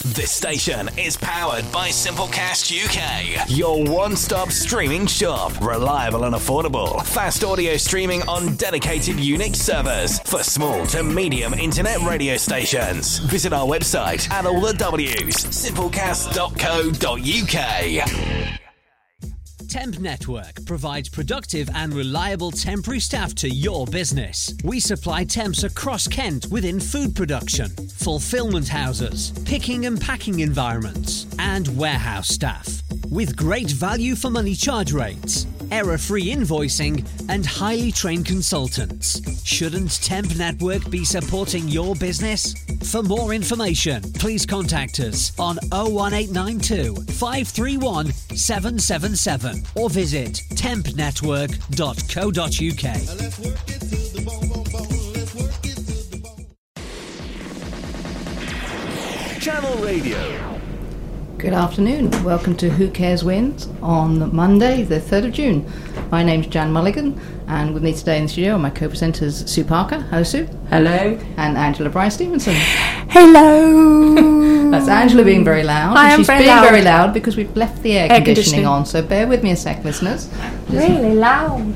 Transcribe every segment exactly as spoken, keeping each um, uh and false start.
This station is powered by Simplecast U K, your one-stop streaming shop. Reliable and affordable. Fast audio streaming on dedicated Unix servers for small to medium internet radio stations. Visit our website at all the W's, simplecast dot co dot uk. Temp Network provides productive and reliable temporary staff to your business. We supply temps across Kent within food production, fulfillment houses, picking and packing environments, and warehouse staff. With great value for money charge rates, error-free invoicing, and highly trained consultants. Shouldn't Temp Network be supporting your business? For more information, please contact us on oh one eight nine two, five three one, seven seven seven or visit temp network dot co dot uk. Channel Radio. Good afternoon. Welcome to Who Cares Wins on Monday, the third of June. My name's Jan Mulligan, and with me today in the studio are my co-presenters Sue Parker. Hello, Sue. Hello. And Angela Bryce-Stevenson. Hello. That's Angela being very loud. I and am she's very being loud. very loud because we've left the air, Air conditioning, conditioning on, so bear with me a sec, listeners. Really loud.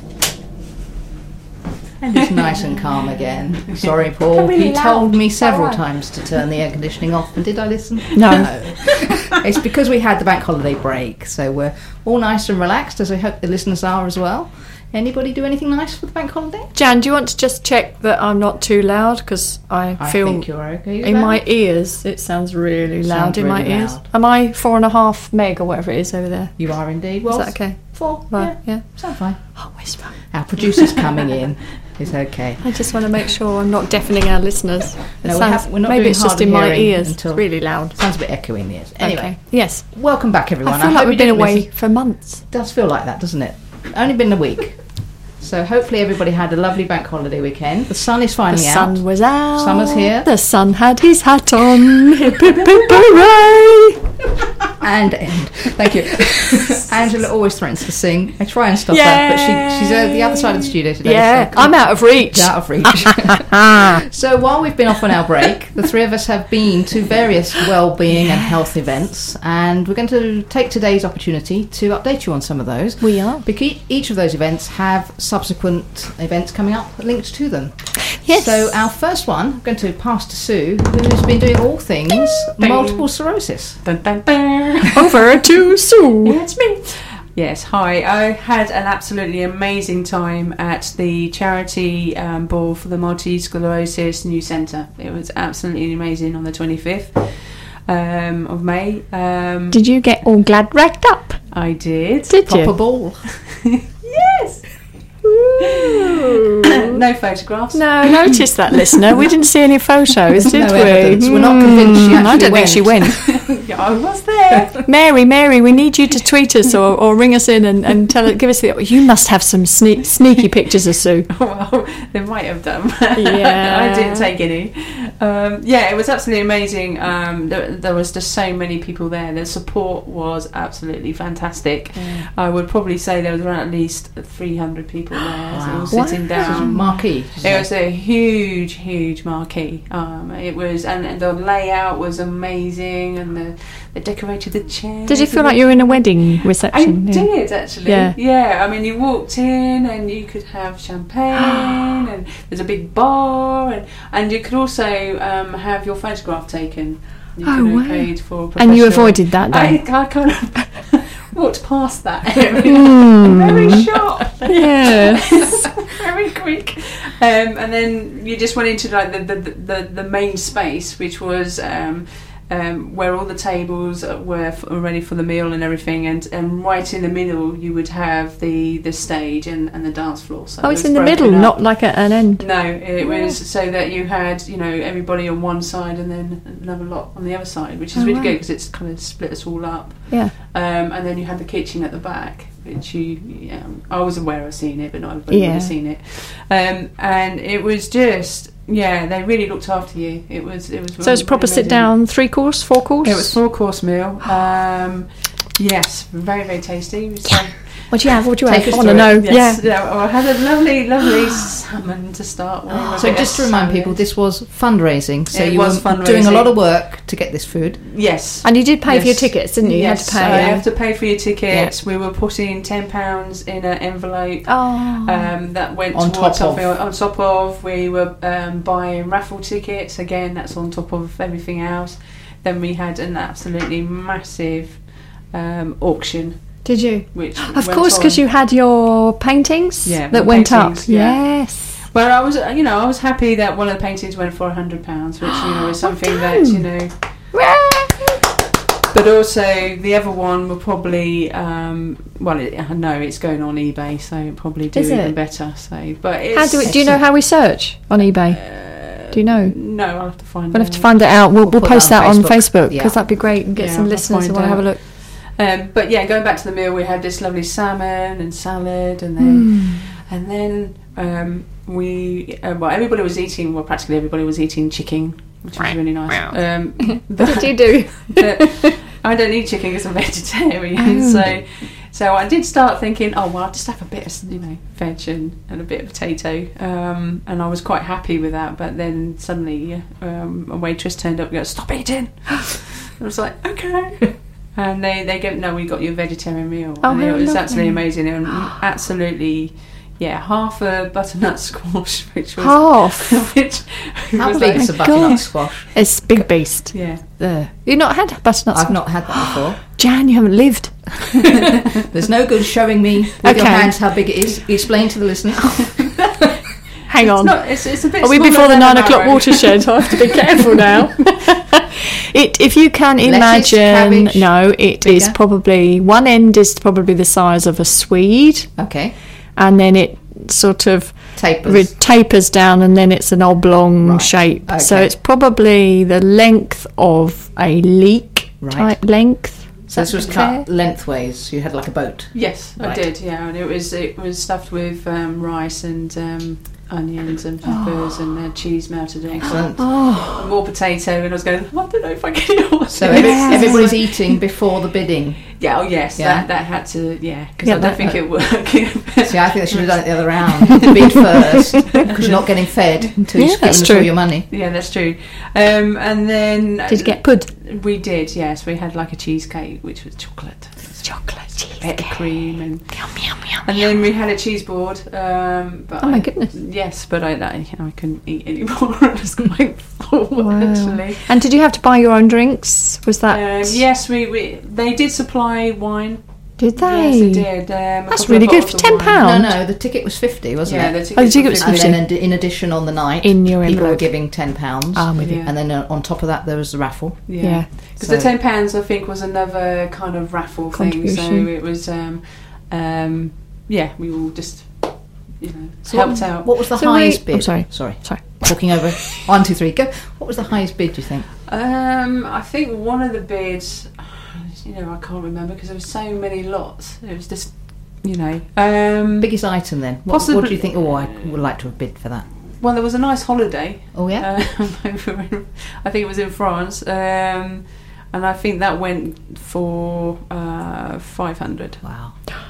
It's nice and calm again. Sorry, Paul. Really He loud. told me several Alright. times to turn the air conditioning off, and did I listen? No. It's because we had the bank holiday break, so we're all nice and relaxed, as I hope the listeners are as well. Anybody do anything nice for the bank holiday? Jan, do you want to just check that I'm not too loud? Because I, I feel think you're okay. in my ears it sounds really loud Sounds in my really ears. loud. Am I four and a half meg or whatever it is over there? You are indeed. Well, Is that okay? Four. Right, Yeah. yeah. Sounds fine. Oh, whisper. Our producer's coming in. It's okay. I just want to make sure I'm not deafening our listeners. It No, we sounds, have- we're not maybe doing it's just hard in my hearing ears. until- It's really loud. Sounds a bit echoey in the ears. Anyway, Okay. Yes. welcome back, everyone. I feel hope like you we've been didn't away miss- for months. It does feel like that, doesn't it? Only been a week. So hopefully everybody had a lovely bank holiday weekend. The sun is The finally out. sun was out. Summer's here. The sun had his hat on. Hip, hip, hip, hooray! And end. Thank you. Angela always threatens to sing. I try and stop that, but she, she's at the other side of the studio today. Yeah, so I'm out of reach. out of reach. So while we've been off on our break, the three of us have been to various well-being and health events, and we're going to take today's opportunity to update you on some of those. We are. Because each of those events have subsequent events coming up linked to them. Yes. So our first one, I'm going to pass to Sue, who's been doing all things multiple sclerosis. Dun, dun, dun. Over to Sue. Yeah, it's me. Yes, hi. I had an absolutely amazing time at the charity um, ball for the Multiple Sclerosis New Centre. It was absolutely amazing on the twenty-fifth um, of May. Um, Did you get all glad racked up? I did. Did Proper you? ball. Yes. Ooh. No photographs. No, I noticed that, listener. We didn't see any photos, did No we? evidence. We're not convinced she Mm, I actually don't think she went. Yeah, I was there. Mary, Mary, we need you to tweet us or, or ring us in and, and tell give us the. You must have some sneak, sneaky pictures of Sue. Well, they might have done. Yeah. I didn't take any. Um, yeah, it was absolutely amazing. Um, there, there was just so many people there. The support was absolutely fantastic. Yeah. I would probably say there was around at least three hundred people there, Wow. so all sitting This is down. marquee. It was a huge, huge marquee. Um, it was, and, and the layout was amazing, and the they decorated the chairs. Did you feel like you were in a wedding I reception? Yeah. did actually. Yeah. Yeah. I mean, you walked in and you could have champagne, and there's a big bar, and, and you could also um, have your photograph taken. You Oh, could have wow. paid for a And you professional- avoided that, though? I, I kind of walked past that area. Mm. Very sharp. Yes. Very quick. Um, and then you just went into like the the, the, the main space, which was um, um, where all the tables were f- ready for the meal and everything, and, and right in the middle you would have the, the stage and, and the dance floor. So Oh, it it's was in the broken middle, up. not like at an end. No, it was so that you had, you know, everybody on one side and then another lot on the other side, which is Oh, really wow. good because it's kind of split us all up. Yeah. Um, and then you had the kitchen at the back, which you, yeah, I was aware of seeing it, but not everybody Yeah. would have seen it. Um, and it was just, yeah, they really looked after you. It was, it was. So it's really proper amazing. sit down, three course, four course? It was four course meal. Um, yes, very very tasty. So, What do you have? What do you Take have? us I want to through know. it. Yes, Yeah. yeah. Well, I had a lovely, lovely salmon to start with. a So bit just of to remind salad. people, this was fundraising. So It you was were doing a fundraising. lot of work to get this food. Yes. And you did pay for your Yes. tickets, didn't you? You had Yes, to pay. so you yeah. have to pay for your tickets. We were putting ten pounds in an envelope. Oh. Um, that went On towards top of. something on top of. We were um, buying raffle tickets. Again, that's on top of everything else. Then we had an absolutely massive um, auction, Did you? which Of went course, because on. you had your paintings Yeah, that my went paintings, up. yeah. Yes. Well, I was, you know, I was happy that one of the paintings went for a hundred pounds, which you know is something that you know. But also the other one will probably, um, well, it, I know it's going on eBay, so it'll probably do Is even it? better. So, but it's, How do we, do you know how we search on eBay? Do you know? No, I'll have to find. We'll have to out. find it out. We'll, We'll we'll put post that that on on Facebook. Facebook because Yeah. that'd be great and get Yeah, some I'll listeners who find want to have a out. look. Um, but yeah, going back to the meal, we had this lovely salmon and salad, and then Mm. and then um, we uh, well, everybody was eating. Well, practically everybody was eating chicken, which was really nice. Um, What did you do? but I don't eat chicken because I'm vegetarian, Oh. so so I did start thinking, oh well, I'll just have a bit of you know veg and, and a bit of potato, um, and I was quite happy with that. But then suddenly um, a waitress turned up and goes, "Stop eating!" I was like, "Okay." And they, they go, no, we got you a vegetarian meal. Oh, and how it was lovely. absolutely amazing. And absolutely, yeah, half a butternut squash, which was... Half. which How was big like- is a God. butternut squash? It's big beast. Yeah. There. You've not had butternut I've squash? not had that before. Jan, you haven't lived. There's no good showing me with your Okay. hands how big it is. Explain to the listeners. Hang on. It's, not, it's, it's a bit Are we smaller before the than nine an o'clock arrow. watershed? I have to be careful now. It, if you can Lettuce, imagine, cabbage, no, it is bigger? probably one end is probably the size of a Swede, Okay. and then it sort of Tapers. re- tapers down, and then it's an oblong Right, shape. So okay. it's probably the length of a leek Right. type length. So this was cut lengthways. You had like a boat. Yes, I Right. did, yeah. And it was it was stuffed with um, rice and um, onions and peppers and uh, cheese melted in. Excellent. Oh, More potato, and I was going, I don't know if I can eat all So this. every, Yes. everybody's eating before the bidding. Yeah, oh yes, Yeah. that, that had to, yeah, because Yeah, I don't that- think it worked. See, I think they should have done it the other round. Bid first, because you're not getting fed until Yeah, you've that's given us all true. your money. Yeah, that's true. Um, and then did you get pud? we did, yes. We had like a cheesecake, which was chocolate, Chocolate cheese. bit of cream, and Yum, yum, yum, and yum. then we had a cheese board. Um, but Oh my I- goodness. Yes, but I, I, you know, I couldn't eat anymore. I was quite full Wow. actually. And did you have to buy your own drinks? Was that? Um, yes, we, we they did supply wine. Did they? Yes, they did. Um, a That's couple of really good bottles for of ten wine. pounds. No, no, the ticket was fifty, wasn't Yeah, it? the Oh, the tickets ticket were was And fifty. then in, in addition on the night, In your people were envelope. giving ten pounds. Ah, I'm with you. Yeah. And then uh, on top of that, there was the raffle. Yeah, Yeah. because So- the ten pounds I think was another kind of raffle thing. So Contribution. it was, um, um, yeah, we all just, you know, So helped what, out. What was the So highest we- bid? oh, sorry. Sorry. Sorry. Talking over. One, two, three, go. What was the highest bid, do you think? Um, I think one of the bids, you know, I can't remember because there were so many lots. It was just, you know, um, Biggest item then? What, Possibly- what do you think? Oh, I would like to have bid for that. well, there was a nice holiday. Oh, yeah? Um, over in- I think it was in France, um, and I think that went for uh, five hundred. Wow.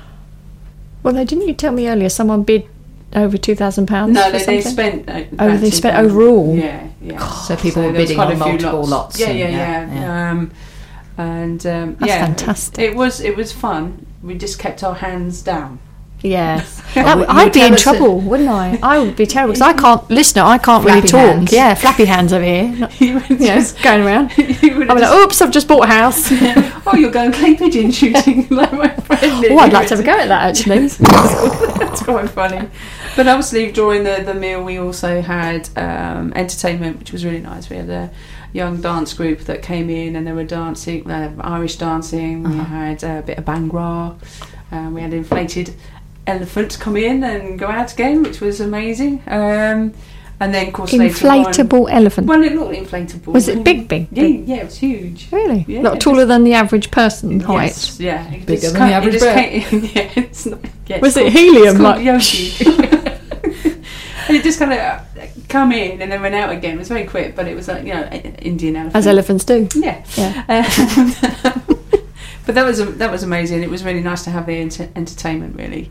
Well, no, didn't you tell me earlier someone bid over two thousand pounds? No, for they, they something? spent. Uh, Oh, about they two spent pounds. overall? Yeah, yeah. So people were there was bidding quite on a few multiple lots Yeah, and- yeah, yeah, yeah. yeah. Um, and um, That's yeah, fantastic. It was it was fun. We just kept our hands down. Yes. Well, That- you I'd be tell in us trouble, wouldn't I? I would be terrible because I can't, listener, I can't really Flappy talk. hands. Yeah, flappy hands over here. Not- You would yeah, just- going around. you would I'm like, just- oops, I've just bought a house. oh, you're going clay pigeon shooting like my friend. did. Oh, I'd like to have a go at that actually. That's quite funny. But obviously, during the, the meal, we also had um, entertainment, which was really nice. We had a young dance group that came in, and they were dancing, uh, Irish dancing. We Uh-huh. had a bit of Bhangra. Um, we had an inflated elephant come in and go out again, which was amazing. Um, and then, of course, later on- Inflatable elephant. well, it looked inflatable. Was it big, big, Yeah, big? yeah, it was huge. Really? Yeah, Not it taller than the average person height. Yes, yeah. It Bigger just than ca- the it average just bear. came- yeah, it's not, yeah, Was it's it called- helium, It's called like- Yoshi. And it just kind of come in and then went out again. It was very quick, but it was like, you know, a- Indian elephant. As elephants do. Yeah. Yeah. Um, but that was that was amazing. It was really nice to have the ent- entertainment, really.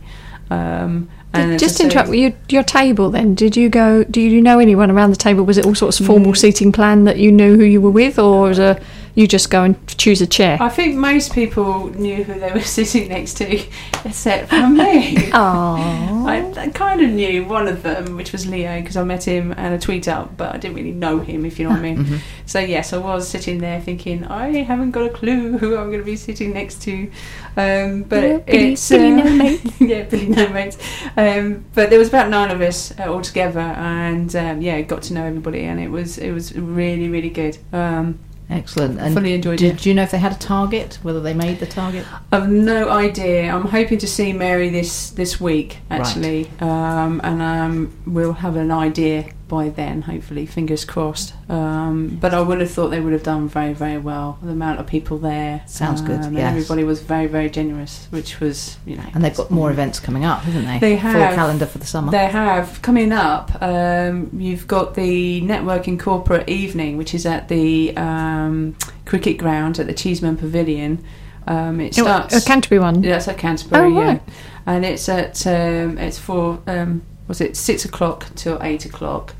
Um, and just interrupt you, your table then. Did you go? Do you know anyone around the table? Was it all sorts of formal mm. seating plan that you knew who you were with, or was a, you just go and choose a chair? I think most people knew who they were sitting next to, except for me. Aww. I, I kind of knew one of them, which was Leo, because I met him and a tweet up, but I didn't really know him, if you know what I mean. Mm-hmm. So yes, I was sitting there thinking, I haven't got a clue who I'm going to be sitting next to. Um, but yeah, Billy, it's Billy uh, no mates. yeah, Billy no mates. Um, but there was about nine of us uh, all together, and um, yeah, got to know everybody, and it was it was really really good. Um, Excellent. And fully enjoyed did, it. Do you know if they had a target? Whether they made the target? I've no idea. I'm hoping to see Mary this this week actually, right. um, and um, we'll have an idea by then. Hopefully, fingers crossed. Um, but I would have thought they would have done very very well. The amount of people there sounds um, good. And yes. everybody was very very generous, which was you know. And they've got more events coming up, haven't they? They have. Full calendar for the summer. They have coming up. Um, you've got the Networking Corporate Evening, which is at the um, cricket ground at the Cheeseman Pavilion. Um, it starts. A Canterbury one. Yeah, it's at Canterbury. Oh, right. Yeah, and it's at um, it's for um, was it six o'clock till eight o'clock.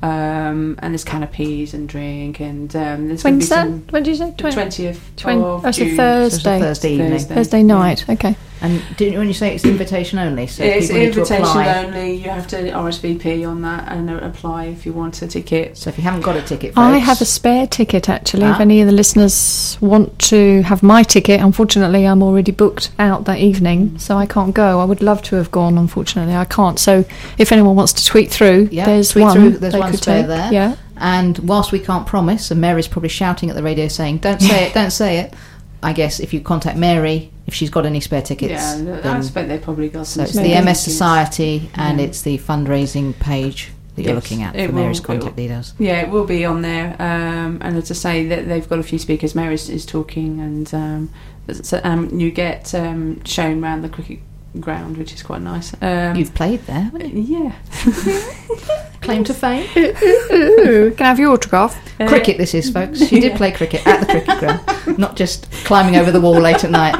Um, and there's canopies and drink, and um, there's going to be some. When did you say? The twentieth Twen- of oh, it's a June. Thursday. So it's a Thursday evening. Thursday, Thursday night. Yeah. Okay. And didn't, when you say it's invitation only, so it's people need to invitation apply. only. You have to R S V P on that and uh, apply if you want a ticket. So if you haven't got a ticket, folks, I have a spare ticket actually. Ah. If any of the listeners want to have my ticket, unfortunately, I'm already booked out that evening, so I can't go. I would love to have gone. Unfortunately, I can't. So if anyone wants to tweet through, yeah, there's tweet one. Through, there's they one could spare take. there. Yeah. And whilst we can't promise, and Mary's probably shouting at the radio saying, "Don't say it, don't say it." I guess if you contact Mary, if she's got any spare tickets, yeah, then, I expect they probably got so some. it's spare the M S tickets. Society, and Yeah. it's the fundraising page that you're Yes, looking at it for Mary's will- contact it will- details. Yeah, it will be on there. Um, and as I say, that they've got a few speakers. Mary is, is talking, and um, so, um, you get um, shown around the cricket ground, which is quite nice. Um, You've played there, haven't you? yeah. Claim to fame. Can I have your autograph? Uh, Cricket, this is, folks. She did yeah. play cricket at the cricket ground, not just climbing over the wall late at night.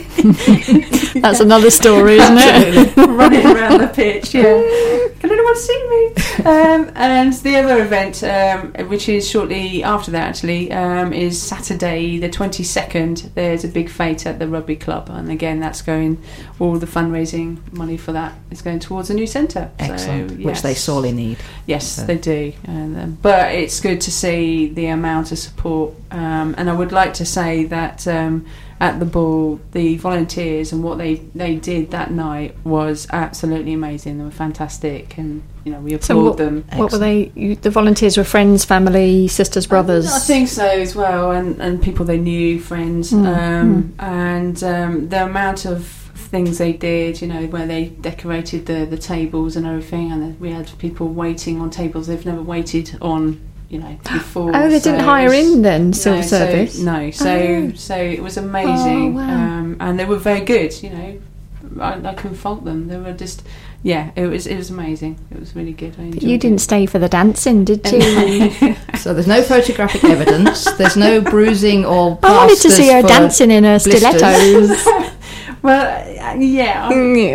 That's another story, isn't it? Running around the pitch, yeah. Can anyone see me? Um, and the other event, um, which is shortly after that actually, um, is Saturday the twenty-second. There's a big fete at the rugby club, and again that's going, all the fundraising money for that is going towards a new centre. Excellent, So, which yes. they sorely need. Yes, So. they do. And, um, but it's good to see the amount of support. Um, and I would like to say that um, at the ball, the volunteers and what they, they did that night was absolutely amazing. They were fantastic, and you know we applaud So what, them. what were they? You, the volunteers were friends, family, sisters, brothers. I think so as well, and, and people they knew, friends, Mm, um, and um, the amount of things they did, you know, where they decorated the, the tables and everything, and we had people waiting on tables they've never waited on, you know, before. Oh, they so didn't it hire was- in then, civil no, service? So, no, so Oh. so it was amazing, Oh, wow. um, and they were very good. You know, I, I couldn't fault them. They were just, yeah, it was it was amazing. It was really good. I enjoyed You didn't it. stay for the dancing, did you? So there's no photographic evidence. There's no bruising or. I wanted to plasters see her for dancing in her blisters. stilettos. Well, uh, yeah,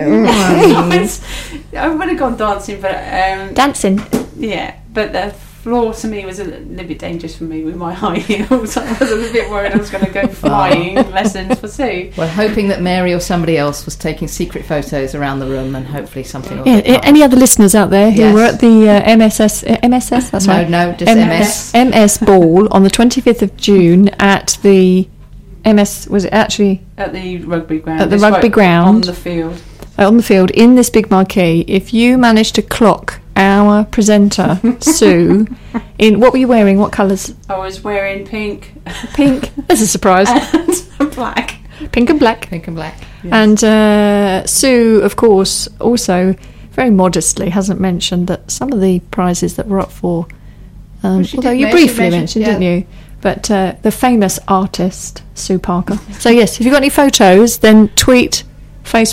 I, I, was, I would have gone dancing, but um, Dancing. yeah, but the floor to me was a little bit dangerous for me with my high heels. I was a bit worried I was going to go flying lessons for Sue. We're hoping that Mary or somebody else was taking secret photos around the room, and hopefully something will Yeah, get up. any other listeners out there who Yes. were at the uh, M S S, uh, M S S, that's No, right. no, just M- M S. M S ball on the twenty-fifth of June at the M S, was it actually At the rugby ground. At the It's rugby right ground. On the field. uh, on the field in this big marquee? If you managed to clock our presenter, Sue, in, what were you wearing? What colours? I was wearing pink Pink. That's a surprise. and black. Pink and black. Pink and black. And uh, Sue, of course, also very modestly hasn't mentioned that some of the prizes that were up for, um, Well, she although did you mention- briefly mentioned, mention- didn't you? But uh, the famous artist, Sue Parker. So, yes, if you've got any photos, then tweet,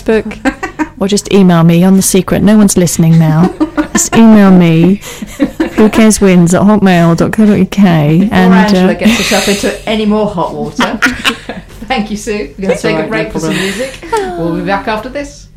Facebook, or just email me on the secret. No one's listening now. Just email me who cares wins at hotmail dot co dot uk. Before and Angela uh, gets herself into any more hot water. Thank you, Sue. We're going to take right, a break no for some problem. music. We'll be back after this.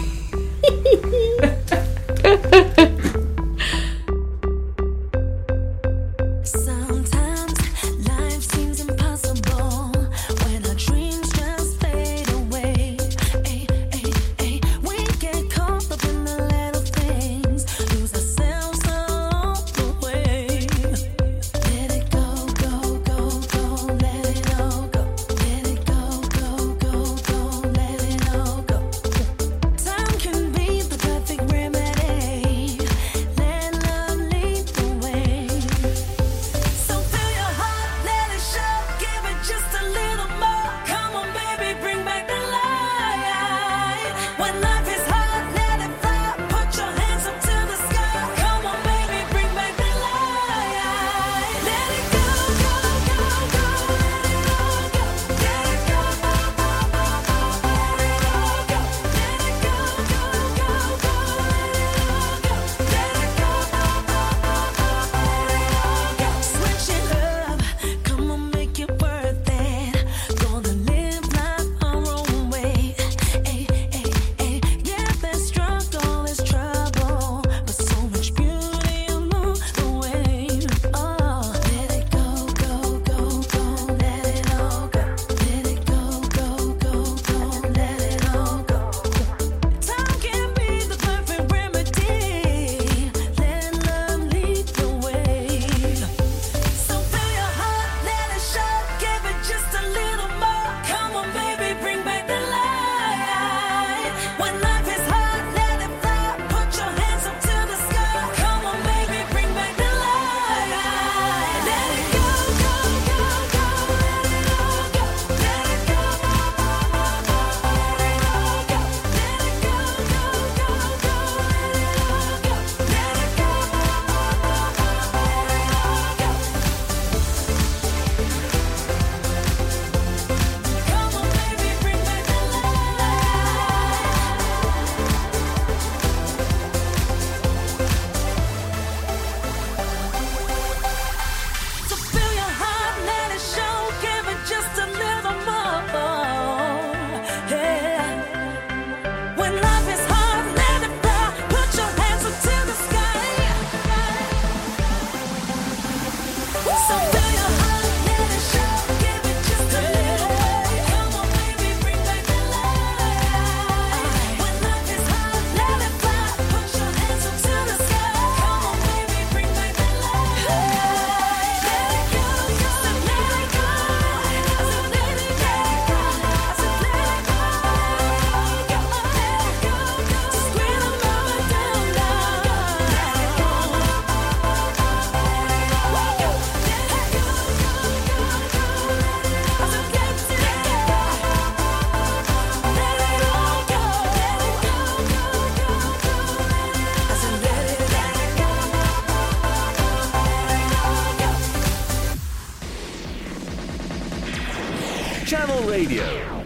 Channel Radio.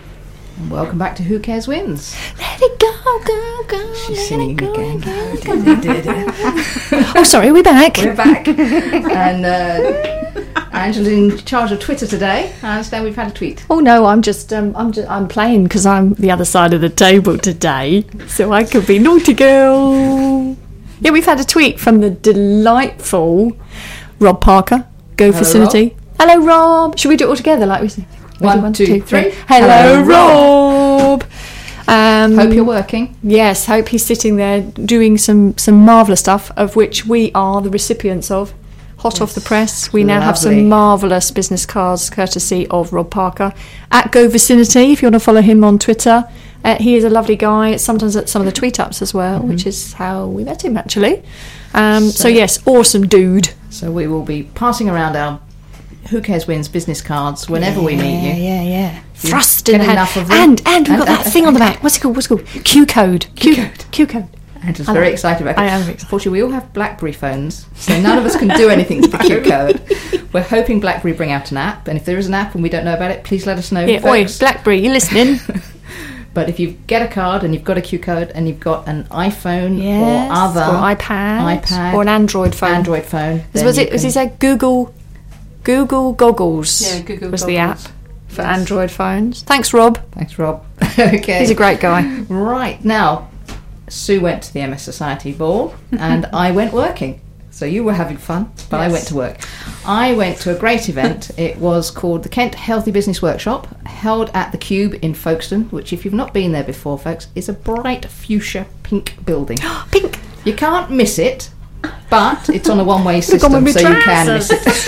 Welcome back to Who Cares Wins. Let it go, go, go. She's let singing it go, again. go, go. Oh, sorry, we're back. We're back. And uh, Angela's in charge of Twitter today. I understand we've had a tweet. Oh no, I'm just um, I'm just I'm playing because I'm the other side of the table today, so I could be naughty girl. Yeah, we've had a tweet from the delightful Rob Parker, Go Hello, Facility. Rob. Hello, Rob. Should we do it all together like we say? One, One two, two, three. three. Hello, Hello, Rob. Um, hope you're working. Yes, hope he's sitting there doing some some marvellous stuff, of which we are the recipients of. Hot Yes. off the press. We now Lovely. have some marvellous business cards courtesy of Rob Parker at Go Vicinity, if you want to follow him on Twitter. Uh, he is a lovely guy, sometimes at some of the tweet ups as well, mm-hmm. which is how we met him actually. Um, so, so yes, awesome dude. So we will be passing around our Who Cares Wins business cards whenever yeah, we meet you. Yeah, yeah, You Thrust in get the enough hand. of them. And, and we've And- got that and- thing on the back. What's it called? What's it called? Q code. Q code. Q code. And just I very like it. excited about it. I am excited. Unfortunately, we all have BlackBerry phones, so none of us can do anything to the Q code. We're hoping BlackBerry bring out an app, and if there is an app and we don't know about it, please let us know. Yeah, oi, folks. Blackberry, you listening? But if you get a card and you've got a Q code and you've got an iPhone yes, or other or iPad, iPad or an Android phone, Android phone, was it? Was he said Google? Google Goggles. Yeah, Google was Goggles. the app for Yes. Android phones. Thanks, Rob. Thanks, Rob. Okay, He's a great guy. Right now, Sue went to the M S Society ball, and I went working. So you were having fun, but I Yes. went to work. I went to a great event. It was called the Kent Healthy Business Workshop, held at the Cube in Folkestone, which, if you've not been there before, folks, is a bright fuchsia pink building. Pink. You can't miss it, but it's on a one-way gone system, with so my you can miss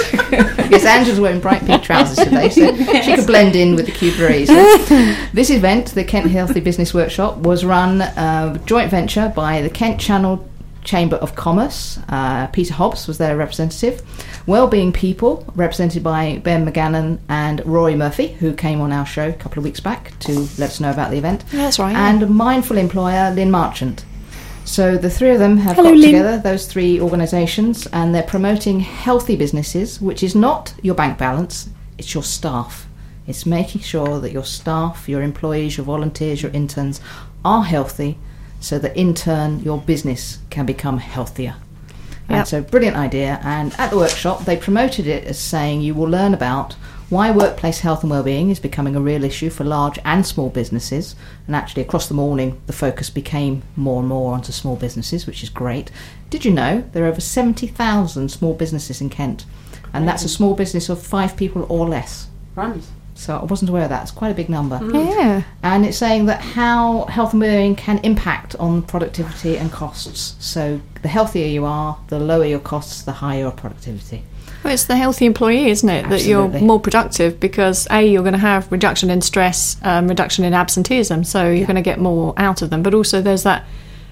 it. Yes, Angela's wearing bright pink trousers today, so she could blend in with the Cube very easily. This event, the Kent Healthy Business Workshop, was run uh, joint venture by the Kent Channel Chamber of Commerce. uh, Peter Hobbs was their representative. Wellbeing People, represented by Ben McGannon and Rory Murphy, who came on our show a couple of weeks back to let us know about the event. Yeah, that's right. And Mindful Employer, Lynn Marchant. So the three of them have Hello, got Lynn. together, those three organisations, and they're promoting healthy businesses, which is not your bank balance, it's your staff. It's making sure that your staff, your employees, your volunteers, your interns are healthy, so that in turn your business can become healthier. And Yep. so, brilliant idea. And at the workshop, they promoted it as saying you will learn about why workplace health and wellbeing is becoming a real issue for large and small businesses. And actually, across the morning, the focus became more and more onto small businesses, which is great. Did you know there are over seventy thousand small businesses in Kent? And that's a small business of five people or less. Right. So I wasn't aware of that. It's quite a big number. Yeah. And it's saying that how health and wellbeing can impact on productivity and costs. So the healthier you are, the lower your costs, the higher your productivity. Well, it's the healthy employee, isn't it? That you're Absolutely. more productive because A, you're going to have reduction in stress, um, reduction in absenteeism, so you're Yeah. going to get more out of them. But also there's that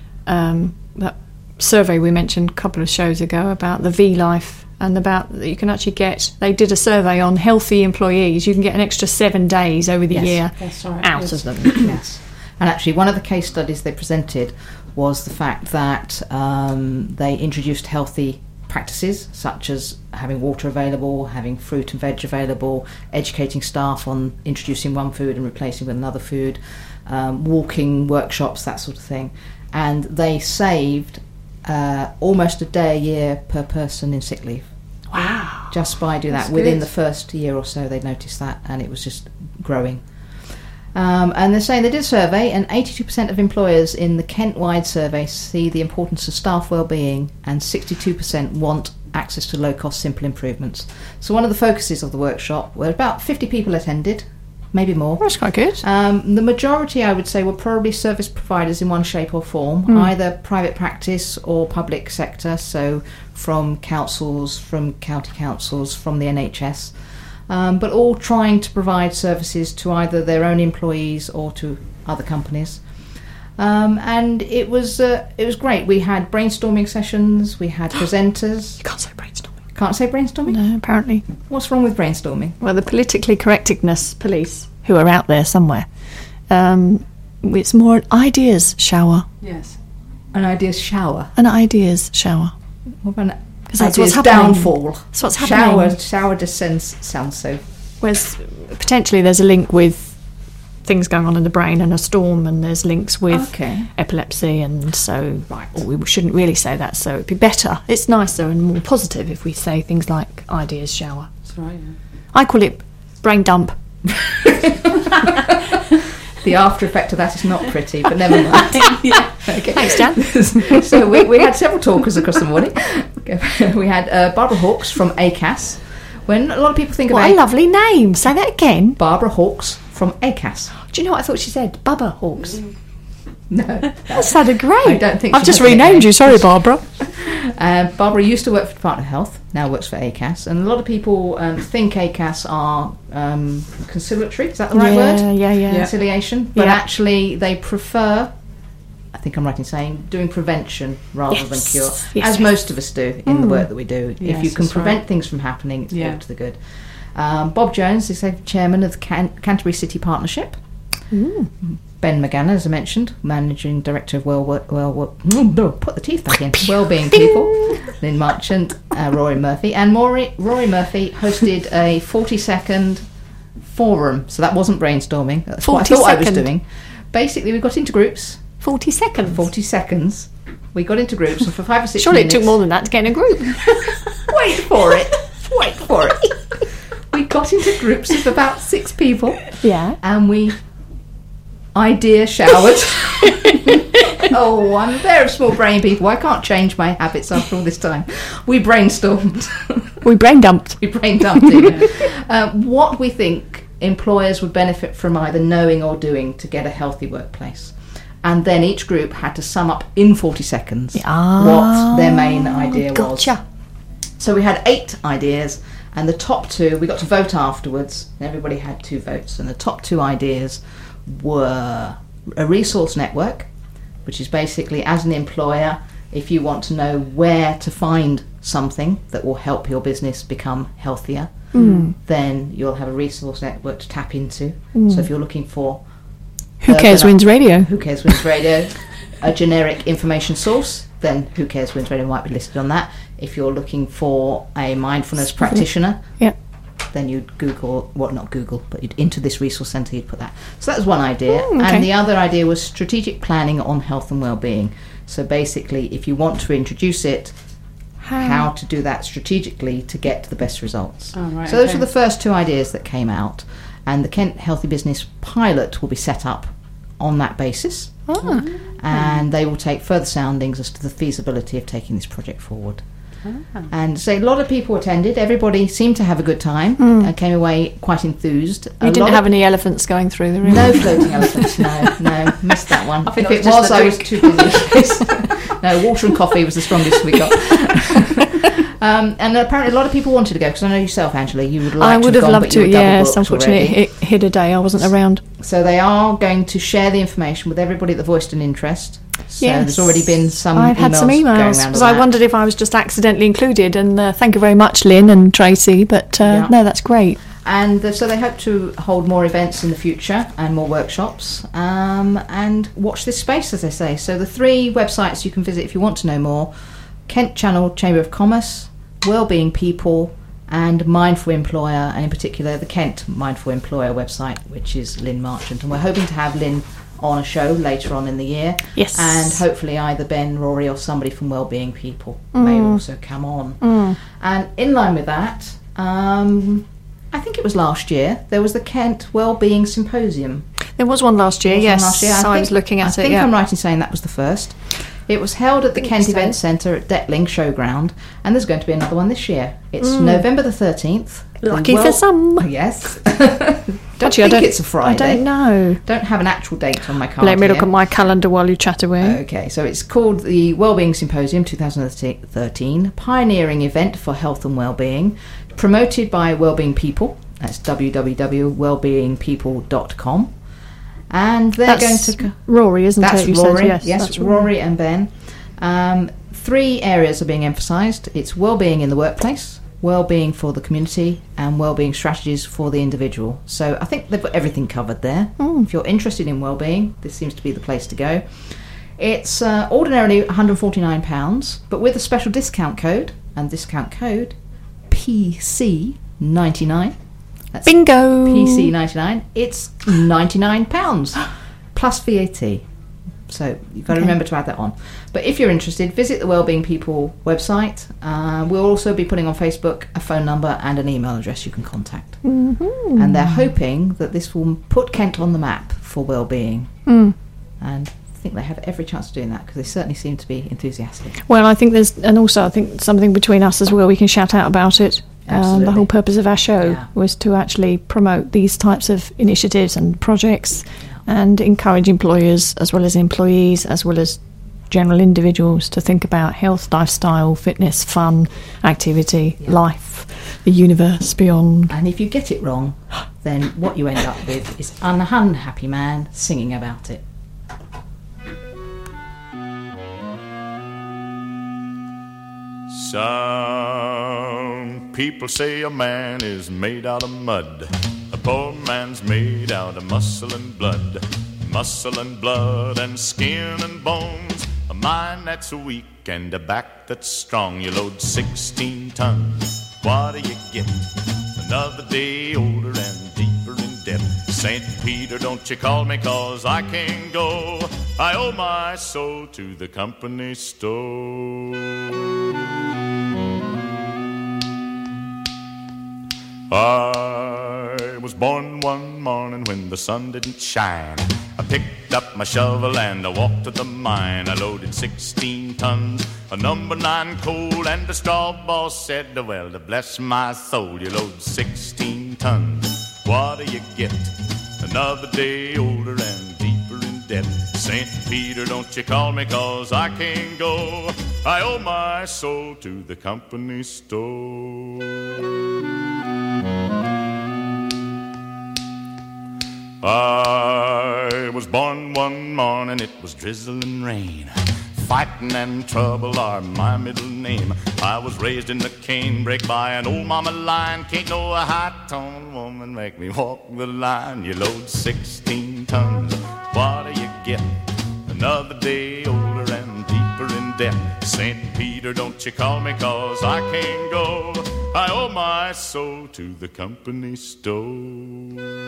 um, that survey we mentioned a couple of shows ago about the V Life and about that you can actually get. They did a survey on healthy employees. You can get an extra seven days over the Yes. year That's right. out yes. of them. Yes. And actually, one of the case studies they presented was the fact that um, they introduced healthy practices such as having water available, having fruit and veg available, educating staff on introducing one food and replacing with another food, um, walking workshops, that sort of thing. And they saved uh, almost a day a year per person in sick leave. Wow. Just by doing That's that. Within good. the first year or so, they noticed that, and it was just growing. Um, and they're saying they did a survey, and eighty-two percent of employers in the Kent-wide survey see the importance of staff well-being, and sixty-two percent want access to low-cost, simple improvements. So one of the focuses of the workshop, where about fifty people attended, maybe more. That's quite good. Um, the majority, I would say, were probably service providers in one shape or form, Mm. either private practice or public sector, so from councils, from county councils, from the N H S, um, but all trying to provide services to either their own employees or to other companies. Um, and it was uh, it was great. We had brainstorming sessions, we had presenters. You can't say brainstorming. Can't say brainstorming? No, apparently. What's wrong with brainstorming? Well, the politically correctness police, who are out there somewhere, um, it's more an ideas shower. Yes. An ideas shower. An ideas shower. What about an Because that's ideas what's happening. downfall? That's what's Shower, happening. shower just sounds, sounds so... Whereas potentially there's a link with things going on in the brain and a storm, and there's links with Okay. epilepsy, and so Right. or we shouldn't really say that. So it'd be better. It's nicer and more positive if we say things like ideas shower. That's right. Yeah. I call it brain dump. The after effect of that is not pretty, but never mind. Yeah. Okay. Thanks, Jan. So we, we had several talkers across the morning. We had uh, Barbara Hawkes from A C A S. When a lot of people think What about a lovely name. Say that again. Barbara Hawkes from A C A S. Do you know what I thought she said? Bubba Hawks. No. That sounded great. I don't think I've she just has a renamed nickname. you. Sorry, Barbara. Uh, Barbara used to work for Department of Health, now works for A C A S. And a lot of people um, think A C A S are um, conciliatory, is that the right yeah, word? yeah, yeah, Conciliation. But Yeah. actually they prefer, I think I'm right in saying, doing prevention rather Yes. than cure, Yes, as yes. most of us do in the work that we do. If Yes, you can that's prevent right. things from happening, it's Yeah. all to the good. Um, Bob Jones is the chairman of the Can- Canterbury City Partnership. Ben McGannon, as I mentioned, managing director of Well, well, well, well put the teeth back in, Wellbeing People. Lynn Marchant, uh, Rory Murphy, and Rory, Rory Murphy hosted a forty-second forum. So that wasn't brainstorming. That's what I thought I was forty second. doing. basically we got into groups. forty seconds. forty seconds. We got into groups, and for five or six Surely minutes... it took more than that to get in a group. Wait for it. Wait for it. We got into groups of about six people. Yeah. And we idea showered. Oh, I'm a pair of small brain people. I can't change my habits after all this time. We brainstormed. We brain dumped. We brain dumped it. uh, what we think employers would benefit from either knowing or doing to get a healthy workplace. And then each group had to sum up in forty seconds Ah, what their main idea gotcha. was. So we had eight ideas, and the top two, we got to vote afterwards, and everybody had two votes, and the top two ideas were a resource network, which is basically, as an employer, if you want to know where to find something that will help your business become healthier, mm. then you'll have a resource network to tap into. Mm. So if you're looking for Who Cares Wins Radio. Who Cares Wins Radio, a generic information source, then Who Cares Wins Radio might be listed on that. If you're looking for a mindfulness practitioner, yeah. then you'd Google, well, not Google, but you'd into this resource centre, you'd put that. So that was one idea. Mm, okay. And the other idea was strategic planning on health and well-being. So basically, if you want to introduce it, how, how to do that strategically to get the best results. Oh, right, so those okay. were the first two ideas that came out. And the Kent Healthy Business pilot will be set up on that basis. Ah. And they will take further soundings as to the feasibility of taking this project forward. Ah. And so a lot of people attended. Everybody seemed to have a good time mm. and came away quite enthused. You a didn't have any elephants going through the room? No floating elephants, no, no, missed that one. I think if it was, was, I was too busy. No, water and coffee was the strongest we got. Um, and apparently a lot of people wanted to go, because I know yourself, Angela, you would like I to would have, have gone, loved but you to, were double yes. booked Unfortunately, already. it hit a day I wasn't around. So they are going to share the information with everybody that voiced an interest. So yes. there's already been some I've emails had some going emails, around because on I that. wondered if I was just accidentally included, and uh, thank you very much, Lynn and Tracy, but uh, Yeah. no, that's great. And uh, so they hope to hold more events in the future and more workshops, um, and watch this space, as they say. So the three websites you can visit if you want to know more: Kent Channel Chamber of Commerce, Wellbeing People, and Mindful Employer, and in particular the Kent Mindful Employer website, which is Lynn Marchant. And we're hoping to have Lynn on a show later on in the year. Yes. And hopefully either Ben, Rory, or somebody from Wellbeing People Mm. may also come on. Mm. And in line with that, um, I think it was last year, there was the Kent Wellbeing Symposium. There was one last year, Was yes. one last year? I so I think- was looking at I it, think yeah. I'm right in saying that was the first. It was held at the Think Kent so. Event Centre at Detling Showground, and there's going to be another one this year. It's Mm. November the thirteenth. Lucky The for Well- some. Yes. Don't I you? I think don't, it's a Friday. I don't know. Don't have an actual date on my card Let me look here. at my calendar while you chat away. Okay, so it's called the Wellbeing Symposium twenty thirteen, pioneering event for health and wellbeing, promoted by Wellbeing People. That's w w w dot wellbeing people dot com. And they're That's going to... Rory, isn't That's it? You Rory, said, yes, yes, that's Rory and Ben. Um, three areas are being emphasised. It's wellbeing in the workplace, wellbeing for the community, and wellbeing strategies for the individual. So I think they've got everything covered there. Mm. If you're interested in wellbeing, this seems to be the place to go. It's uh, ordinarily one hundred forty-nine pounds, but with a special discount code, and discount code P C ninety-nine. That's Bingo! P C ninety-nine. It's ninety-nine pounds plus V A T. So you've got to Okay. remember to add that on. But if you're interested, visit the Wellbeing People website. Uh, we'll also be putting on Facebook a phone number and an email address you can contact. Mm-hmm. And they're hoping that this will put Kent on the map for wellbeing. Mm. And I think they have every chance of doing that, because they certainly seem to be enthusiastic. Well, I think there's, and also I think something between us as well, we can shout out about it. Um, Absolutely. the whole purpose of our show Yeah. was to actually promote these types of initiatives and projects and encourage employers as well as employees as well as general individuals to think about health, lifestyle, fitness, fun, activity, Yeah. life, the universe beyond. And if you get it wrong, then what you end up with is an unhappy man singing about it. Some people say a man is made out of mud. A poor man's made out of muscle and blood. Muscle and blood and skin and bones. A mind that's weak and a back that's strong. You load sixteen tons. What do you get? Another day older and deeper in debt. Saint Peter, don't you call me, 'cause I can't go. I owe my soul to the company store. I was born one morning when the sun didn't shine. I picked up my shovel and I walked to the mine. I loaded sixteen tons of number nine coal, and the straw boss said, well, to bless my soul, you load sixteen tons. What do you get? Another day older and deeper in debt. Saint Peter, don't you call me, 'cause I can't go. I owe my soul to the company store. I was born one morning, it was drizzling rain. Fighting and trouble are my middle name. I was raised in the canebrake by an old mama lion. Can't no high-toned woman make me walk the line. You load sixteen tons, what do you get? Another day older and deeper in debt. Saint Peter, don't you call me, 'cause I can't go. I owe my soul to the company store.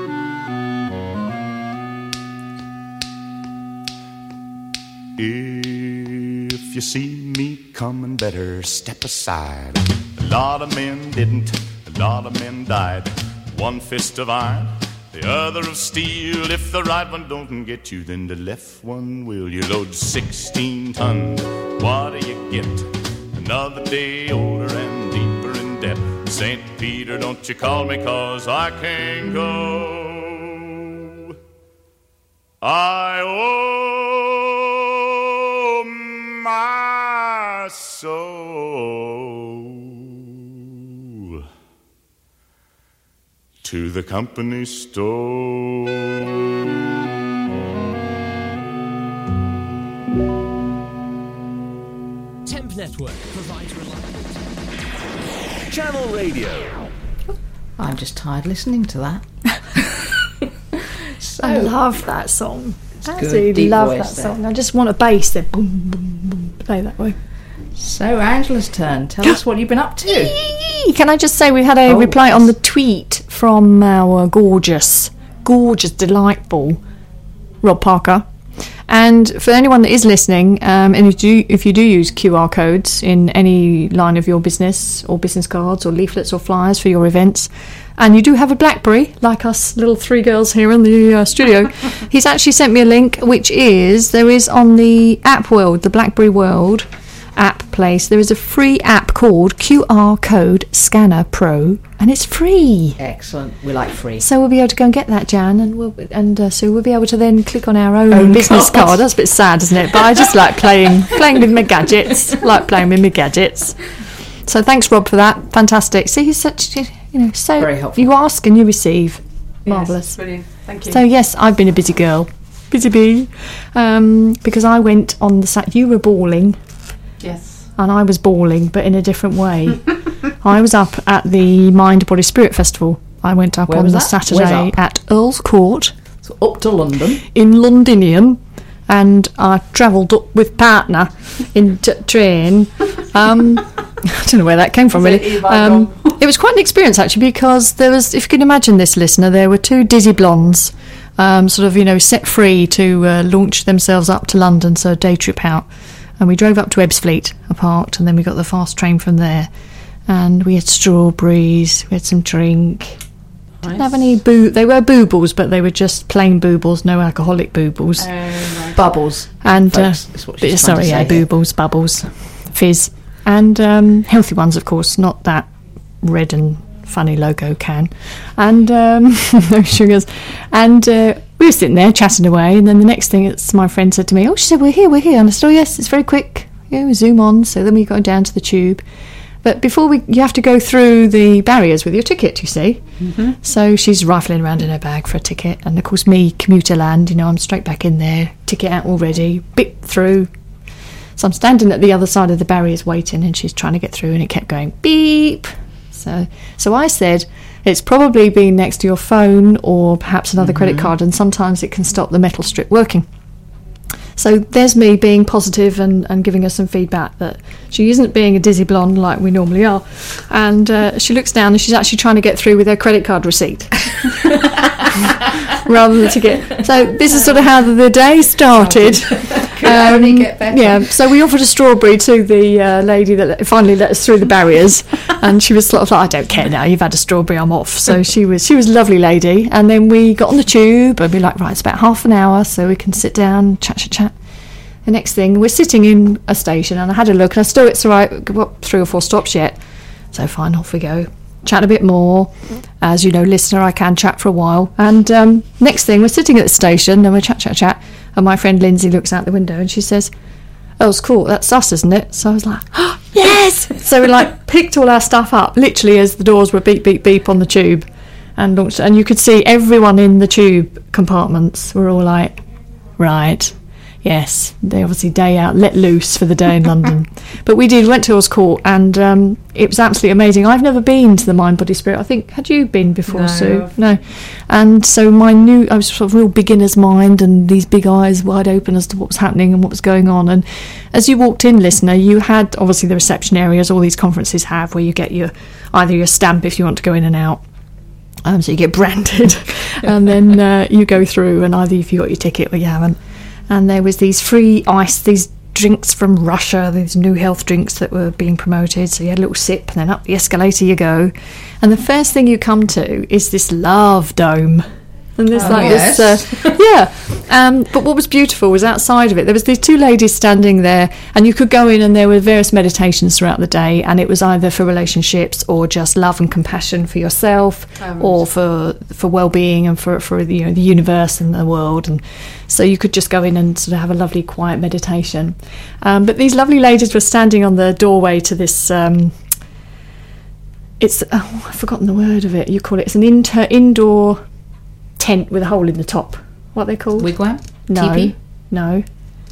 If you see me coming, better step aside. A lot of men didn't, a lot of men died. One fist of iron, the other of steel. If the right one don't get you, then the left one will. You load sixteen tons, what do you get? Another day older and deeper in debt. Saint Peter, don't you call me, 'cause I can't go. I owe my soul to the company store. Temp Network provides reliable Channel Radio. I'm just tired listening to that. So, I love that song. I good, absolutely deep love voice that there. song. I just want a bass there. Boom, boom, boom. Play that way. so Angela's turn. Tell us what you've been up to. Can I just say we had a Oh, reply yes. on the tweet from our gorgeous, gorgeous, delightful Rob Parker. And for anyone that is listening, um, and if you, if you do use Q R codes in any line of your business, or business cards or leaflets or flyers for your events, and you do have a BlackBerry, like us little three girls here in the uh, studio, he's actually sent me a link, which is, there is on the app world, the BlackBerry World app place, there is a free app called Q R Code Scanner Pro, and it's free. Excellent. We like free. So we'll be able to go and get that, Jan, and we'll and uh, so we'll be able to then click on our own, Own business card. card. That's a bit sad, isn't it? But I just like playing playing with my gadgets. Like playing with my gadgets. So thanks, Rob, for that. Fantastic. See, he's such you know so Very helpful. you ask and you receive. Marvellous. Yes, brilliant. Thank you. So yes, I've been a busy girl, busy bee, um, because I went on the Sat. You were bawling. yes. And I was bawling, but in a different way. I was up at the Mind, Body, Spirit Festival. I went up Where on was the that? Saturday Where's up? at Earl's Court So up to London. in Londinium, and I travelled up with partner in t- train. Um, I don't know where that came from, Is it really. Eva Um, Gong? it was quite an experience, actually, because there was, if you can imagine this, listener, there were two dizzy blondes, um, sort of, you know, set free to uh, launch themselves up to London, so a day trip out. And we drove up to Ebbsfleet, I parked, and then we got the fast train from there. And we had strawberries, we had some drink. Didn't have any boo. They were boobles, but they were just plain boobles, no alcoholic boobles. Oh, right. Bubbles. and uh, folks, is what she's but- trying sorry, to yeah, say here. boobles, bubbles, fizz, and um, healthy ones, of course, not that red and funny logo can, and um, no sugars. And uh, we were sitting there chatting away, and then the next thing, it's my friend said to me, "Oh," she said, "We're here, we're here." And I said, "Oh yes, it's very quick." Yeah, we zoom on. So then we go down to the tube. But before we, you have to go through the barriers with your ticket, you see. Mm-hmm. So she's rifling around in her bag for a ticket. And of course, me, commuter land, you know, I'm straight back in there, ticket out already, bit through. So I'm standing at the other side of the barriers waiting, and she's trying to get through, and it kept going beep. So, so I said, it's probably been next to your phone or perhaps another mm-hmm. credit card, and sometimes it can stop the metal strip working. So there's me being positive and, and giving her some feedback that she isn't being a dizzy blonde like we normally are. And uh, she looks down and she's actually trying to get through with her credit card receipt. rather than ticket. So this is sort of how the day started. Um, only get better. Yeah, so we offered a strawberry to the uh, lady that finally let us through the barriers, and she was sort of like, I don't care now, you've had a strawberry, I'm off. So she was she was a lovely lady, and then we got on the tube and we were like, right, it's about half an hour so we can sit down, chat, chat, chat. The next thing, we're sitting in a station, and I had a look, and I still, it's all right, got three or four stops yet. So fine, off we go. Chat a bit more. As you know, listener, I can chat for a while. And um, next thing, we're sitting at the station, and we chat, chat, chat. And my friend Lindsay looks out the window, and she says, oh, it's cool, that's us, isn't it? So I was like, oh, yes! So we like picked all our stuff up, literally as the doors were beep, beep, beep on the tube. And launched, and you could see everyone in the tube compartments were all like, right. Yes, they obviously day out, let loose for the day in London. But we did, went to Earls Court, and um, it was absolutely amazing. I've never been to the Mind, Body, Spirit. I think, had you been before, no. Sue? No. And so my new, I was sort of real beginner's mind, and these big eyes wide open as to what was happening and what was going on. And as you walked in, listener, you had obviously the reception areas all these conferences have, where you get your either your stamp if you want to go in and out. Um, so you get branded, and then uh, you go through, and either if you got your ticket or you haven't. And there was these free ice, these drinks from Russia, these new health drinks that were being promoted. So you had a little sip, and then up the escalator you go. And the first thing you come to is this love dome. And there's oh, like yes. this, uh, yeah. Um, but what was beautiful was outside of it, there was these two ladies standing there, and you could go in, and there were various meditations throughout the day, and it was either for relationships or just love and compassion for yourself, oh, or for for well-being and for for you know the universe and the world. And so you could just go in and sort of have a lovely quiet meditation. Um, but these lovely ladies were standing on the doorway to this. Um, it's oh, I've forgotten the word of it. You call it. It's an inter indoor. tent with a hole in the top. What are they called? Wigwam? No. Teepee? No.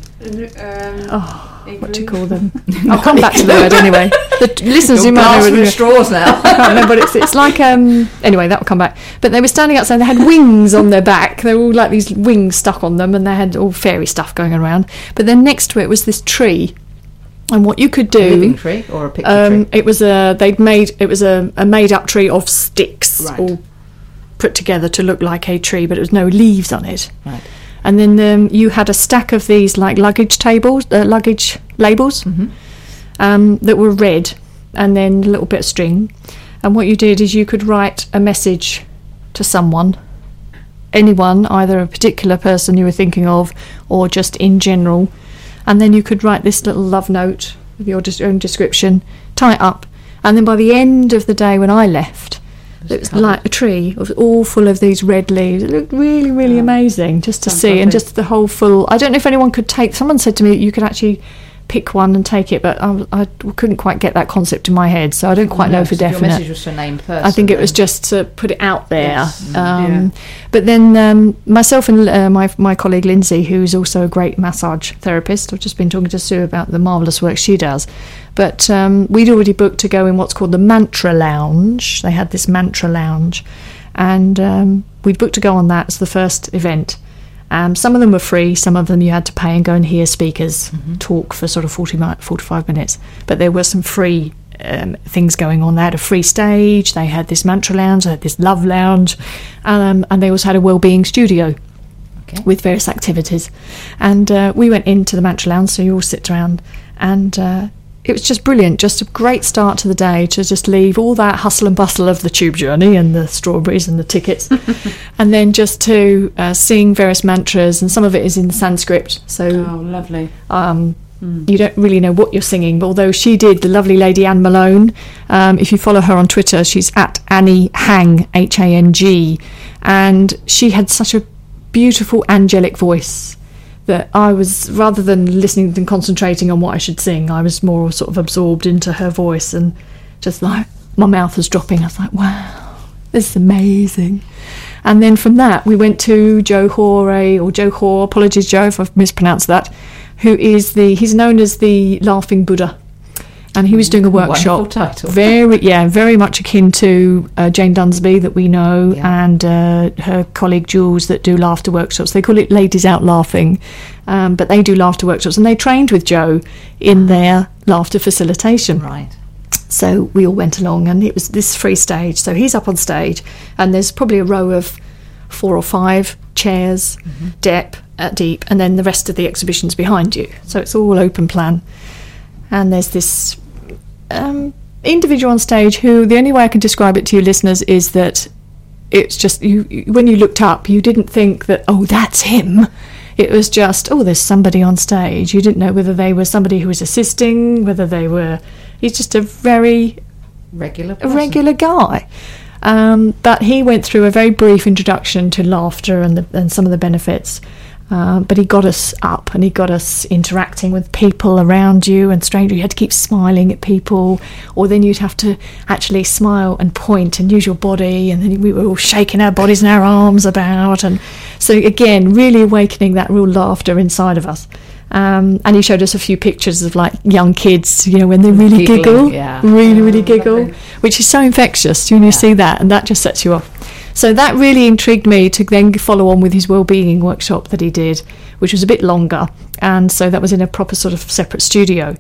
Um, oh, igloo. what do you call them? I'll come back to the word anyway. The listeners, you might know. With straws now. I can't remember what it's. It's like um. Anyway, that will come back. But they were standing outside. They had wings on their back. They were all like these wings stuck on them, and they had all fairy stuff going around. But then next to it was this tree. And what you could do, a living tree or a picture um, tree? It was a. They'd made it was a, a made up tree of sticks, right. all put together to look like a tree, but there was no leaves on it. Right. And then um, you had a stack of these like luggage tables, uh, luggage labels Mm-hmm. um, that were red, and then a little bit of string. And what you did is you could write a message to someone, anyone, either a particular person you were thinking of, or just in general. And then you could write this little love note with your own description, tie it up, and then by the end of the day when I left, it was like a tree. It was all full of these red leaves. It looked really, really yeah. amazing just to Sounds see. lovely. And just the whole full... I don't know if anyone could take... Someone said to me you could actually pick one and take it, but I, I couldn't quite get that concept in my head, so I don't quite no, know for so definite. Your message was for a named person. I think it was then. just to put it out there. Yes. Um, Yeah. But then um, myself and uh, my my colleague Lindsay, who's also a great massage therapist, I've just been talking to Sue about the marvellous work she does. But um, we'd already booked to go in what's called the Mantra Lounge. They had this Mantra Lounge. And um, we'd booked to go on that as the first event. Um, some of them were free, some of them you had to pay and go and hear speakers mm-hmm. talk for sort of forty, forty-five minutes. But there were some free um, things going on. They had a free stage, they had this mantra lounge, they had this love lounge, um, and they also had a wellbeing studio okay. with various activities. And uh, we went into the mantra lounge, so you all sit around, and uh, it was just brilliant, just a great start to the day to just leave all that hustle and bustle of the tube journey and the strawberries and the tickets and then just to uh, sing various mantras, and some of it is in Sanskrit, so oh, lovely. um, mm. you don't really know what you're singing, but although she did, the lovely lady Anne Malone, um, if you follow her on Twitter, she's at Annie Hang, H A N G, and she had such a beautiful angelic voice that I was, rather than listening and concentrating on what I should sing, I was more sort of absorbed into her voice, and just like my mouth was dropping. I was like, wow, this is amazing. And then from that we went to Joe Hore, or Joe Hore, apologies Joe if I've mispronounced that, who is the, he's known as the Laughing Buddha. And he was doing a workshop, wonderful title. very, yeah, very much akin to uh, Jane Dunsby that we know, yeah. and uh, her colleague Jules that do laughter workshops. They call it Ladies Out Laughing, um, but they do laughter workshops, and they trained with Joe in their laughter facilitation. Right. So we all went along, and it was this free stage. So he's up on stage, and there's probably a row of four or five chairs, mm-hmm. depth, uh, deep, and then the rest of the exhibition's behind you. So it's all open plan. And there's this um, individual on stage who, the only way I can describe it to you listeners is that it's just, you, you when you looked up, you didn't think that, oh, that's him. It was just, oh, there's somebody on stage. You didn't know whether they were somebody who was assisting, whether they were, he's just a very regular a regular guy. Um, but he went through a very brief introduction to laughter and, the, and some of the benefits. Uh, but he got us up and he got us interacting with people around you and strangers. You had to keep smiling at people, or then you'd have to actually smile and point and use your body, and then we were all shaking our bodies and our arms about. And so again, really awakening that real laughter inside of us. Um, and he showed us a few pictures of like young kids, you know, when they really Giggling, giggle, yeah. really, really Oh, giggle, lovely. which is so infectious when you Yeah. see that, and that just sets you off. So that really intrigued me to then follow on with his wellbeing workshop that he did, which was a bit longer, and so that was in a proper sort of separate studio.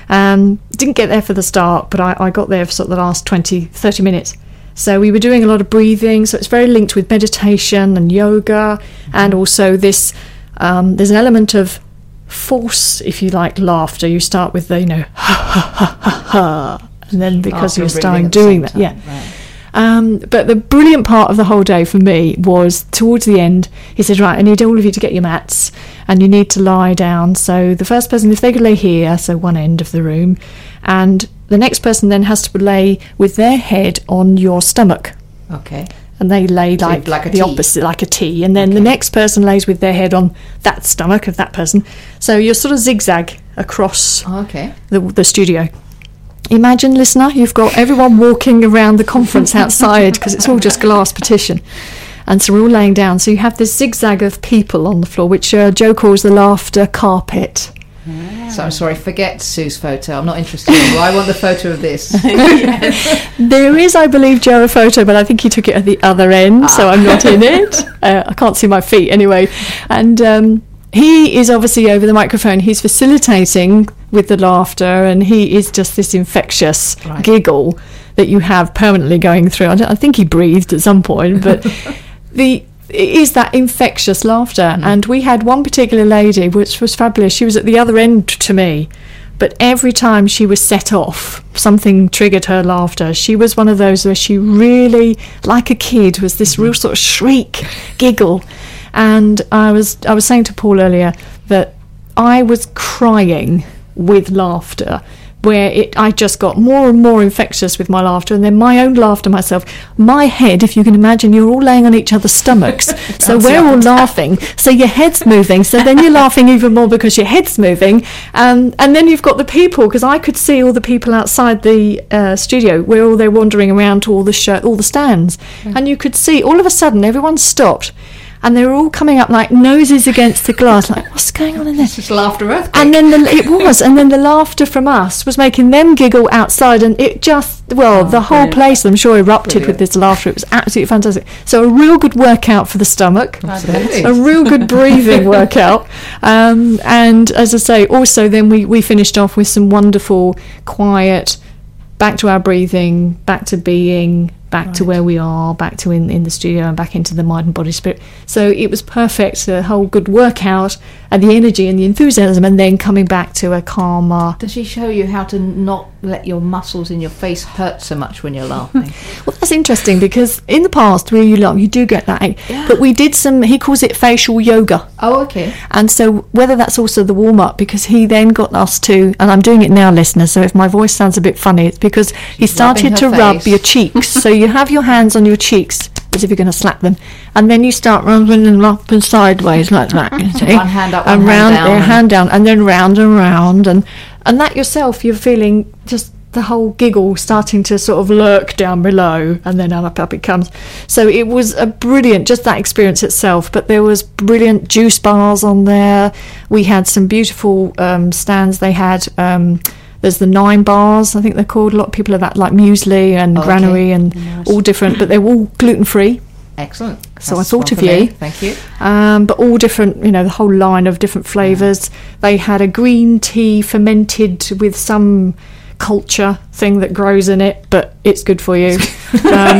Um, didn't get there for the start, but I, I got there for sort of the last twenty, thirty minutes. So we were doing a lot of breathing, so it's very linked with meditation and yoga, and also this, um, there's an element of force, if you like, laughter. You start with the, you know, ha ha ha ha ha, and then because After you're breathing starting at the doing same that, time, yeah. right. Um, but the brilliant part of the whole day for me was towards the end, he said, right, I need all of you to get your mats and you need to lie down. So the first person, if they could lay here, so one end of the room, and the next person then has to lay with their head on your stomach. Okay. And they lay So like, like a the T. opposite, like a T. And then Okay. the next person lays with their head on that stomach of that person. So you're sort of zigzag across Oh, okay. the, the studio. Imagine, listener, you've got everyone walking around the conference outside because it's all just glass partition. And so we're all laying down. So you have this zigzag of people on the floor, which uh, Joe calls the laughter carpet. So I'm sorry, forget Sue's photo. I'm not interested in you. I want the photo of this. There is, I believe, Joe a photo, but I think he took it at the other end, so I'm not in it. Uh, I can't see my feet anyway. And um, he is obviously over the microphone. He's facilitating with the laughter, and he is just this infectious Right. giggle that you have permanently going through. I, don't- I think he breathed at some point, but the it is that infectious laughter. Mm. And we had one particular lady, which was fabulous. She was at the other end to me, but every time she was set off, something triggered her laughter. She was one of those where she really, like a kid, was this real sort of shriek, giggle. And I was I was saying to Paul earlier that I was crying with laughter, where it I just got more and more infectious with my laughter, and then my own laughter myself. My head, if you can imagine, you're all laying on each other's stomachs, so we're all laughing, so your head's moving, so then you're laughing even more because your head's moving, um, and then you've got the people, because I could see all the people outside the uh, studio where all they're wandering around to all the sh- all the stands, and you could see all of a sudden everyone stopped. And they were all coming up like noses against the glass, like, what's going on in there? Just laughter earthquake. And then the, it was, and then the laughter from us was making them giggle outside, and it just, well, Oh, the whole brilliant. place, I'm sure, erupted Brilliant. with this laughter. It was absolutely fantastic. So a real good workout for the stomach, Absolutely. a real good breathing workout, um, and as I say, also then we, we finished off with some wonderful, quiet, back to our breathing, back to being, back to Right. where we are, back to in, in the studio, and back into the mind and body spirit. So it was perfect, a whole good workout, and the energy and the enthusiasm, and then coming back to a calmer. Does she show you how to not let your muscles in your face hurt so much when you're laughing? Well, that's interesting, because in the past, where you laugh, you do get that ache. Yeah. But we did some, he calls it facial yoga. Oh, okay. And so whether that's also the warm-up, because he then got us to, and I'm doing it now, listeners, so if my voice sounds a bit funny, it's because he started rubbing to her rub face. your cheeks. So you have your hands on your cheeks as if you're going to slap them, and then you start rubbing them up and sideways like that, you see. One hand up, and one hand round, down. yeah, hand down, and then round and round, and and that yourself, you're feeling just the whole giggle starting to sort of lurk down below, and then up up it comes. So it was a brilliant, just that experience itself. But there was brilliant juice bars on there. We had some beautiful um, stands. They had um, there's the nine bars, I think they're called. A lot of people are that, like muesli and Oh, okay. granary and Nice. all different, but they're all gluten free. Excellent. So That's I thought one of for me. you. Thank you. Um, but all different, you know, the whole line of different flavours. They had a green tea fermented with some culture thing that grows in it, but it's good for you. Um,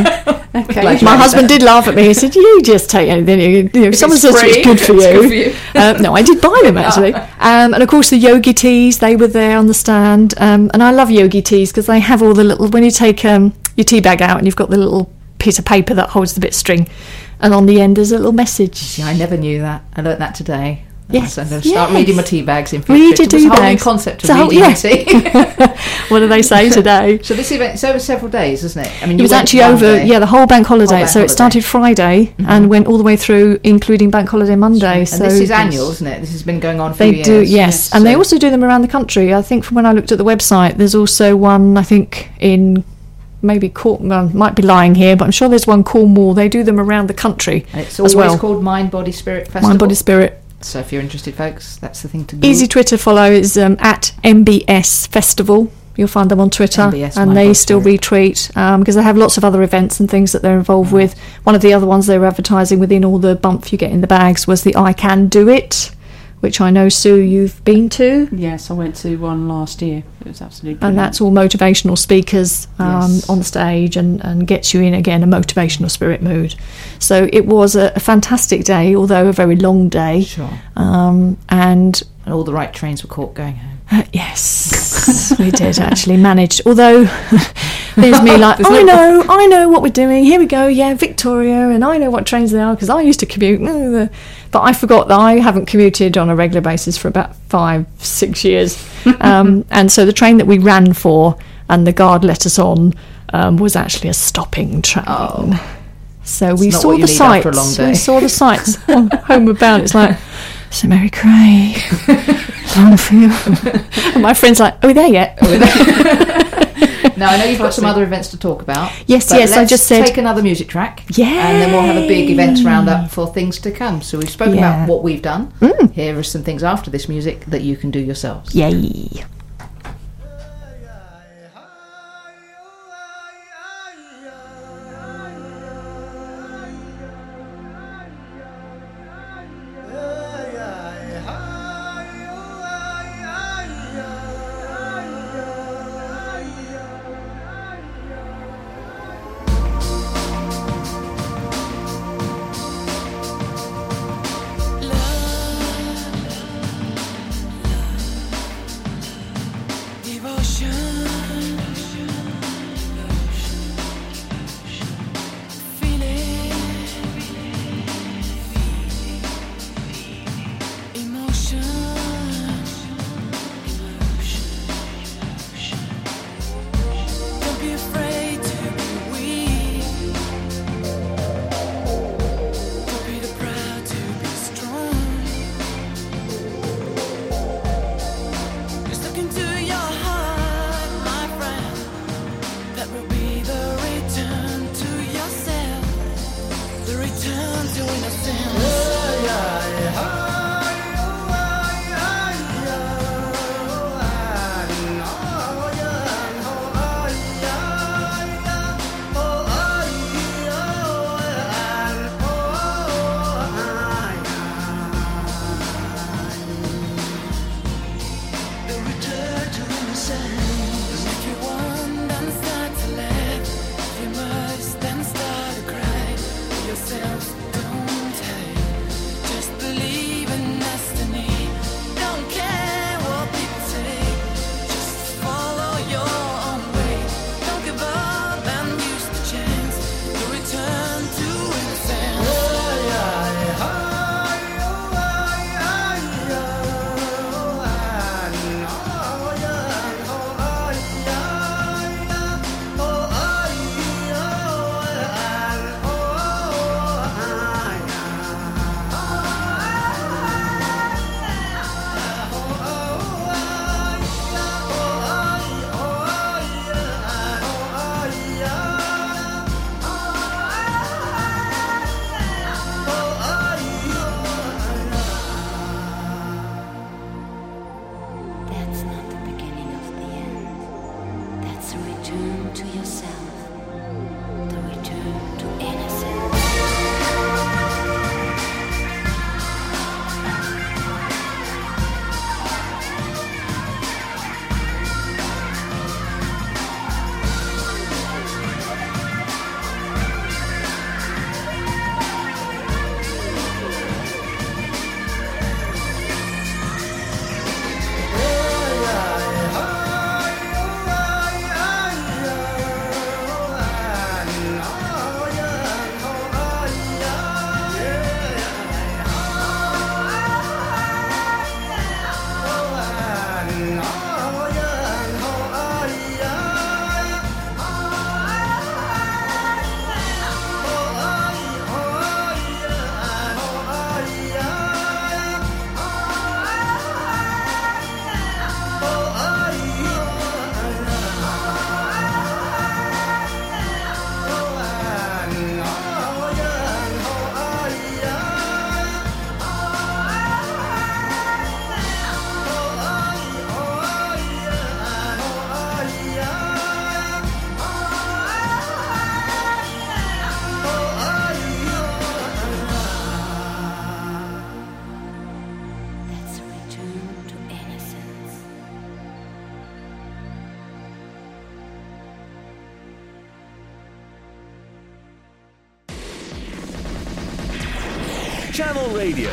Okay. Glad you My ate husband that. did laugh at me. He said, "You just take anything. You, you know, If someone it's says free, it's good for it's you." good for you. uh, no, I did buy them actually. Um, and of course, the yogi teas. They were there on the stand. Um, and I love yogi teas because they have all the little. When you take um, your tea bag out and you've got the little piece of paper that holds the bit of string, and on the end there's a little message. See, I never knew that. I learnt that today. Yes, So I'm going to start yes. reading my tea bags in future. Read your It was tea a whole new bags. concept of It's a whole- reading yeah. your tea. What do they say today? So this event, so it was several days, isn't it? I mean, It you was went actually one over, day. yeah, the whole bank holiday. bank so it holiday. started Friday and went all the way through, including bank holiday Monday. And so this is annual, isn't it? This has been going on for They years. do, yes, Yes, and they so- also do them around the country. I think from when I looked at the website, there's also one. I think in maybe Cornwall. Well, might be lying here, but I'm sure there's one Cornwall. They do them around the country And it's as always well. called Mind, Body, Spirit Festival. Mind, Body, Spirit. So if you're interested, folks, that's the thing to do. Easy Twitter follow is um, at M B S Festival. You'll find them on Twitter, M B S, and Mind, they Body, still Spirit. retweet um, because they have lots of other events and things that they're involved with. One of the other ones they were advertising within all the bump you get in the bags was the I Can Do It, which I know, Sue, you've been to. Yes, I went to one last year. It was absolutely And brilliant. that's all motivational speakers um, Yes. on stage and, and gets you in, again, a motivational spirit mood. So it was a, a fantastic day, although a very long day. Sure. Um, and And all the right trains were caught going home. uh, yes, we did actually manage. Although there's me like, There's I no- know, I know what we're doing. Here we go, yeah, Victoria, and I know what trains they are because I used to commute. But I forgot that I haven't commuted on a regular basis for about five, six years. um, and so the train that we ran for and the guard let us on um, was actually a stopping train. Oh. So we not saw what you the need sights. after a long day. We saw the sights on Homeward Bound. It's like, so Mary Craig, long for you. And my friend's like, are we there yet? Now, I know you've got some other events to talk about. Yes, but yes, I let's just said- take another music track. Yay. And then we'll have a big events roundup for things to come. So we've spoken Yeah. about what we've done. Mm. Here are some things after this music that you can do yourselves. Yay. Channel Radio.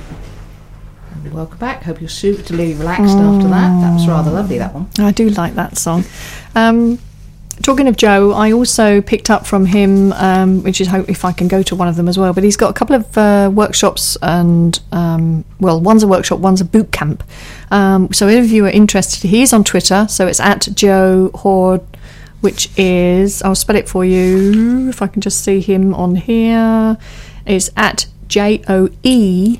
Welcome back. Hope you're suitably relaxed mm. after that. That was rather lovely, that one. I do like that song. Um, talking of Joe, I also picked up from him, um, which is hope if I can go to one of them as well, but he's got a couple of uh, workshops and, um, well, one's a workshop, one's a boot camp. Um, so if you are interested, he is on Twitter, so it's at Joe Horde, which is, I'll spell it for you, if I can just see him on here, it's at J O E